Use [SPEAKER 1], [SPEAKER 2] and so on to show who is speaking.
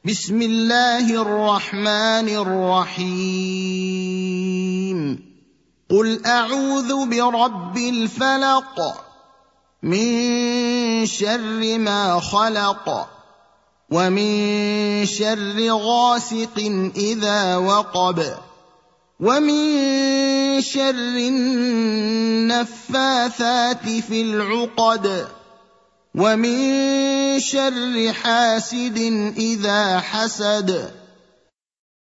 [SPEAKER 1] بسم الله الرحمن الرحيم قل أعوذ برب الفلق من شر ما خلق ومن شر غاسق إذا وقب ومن شر النفاثات في العقد ومن شر حاسد إذا حسد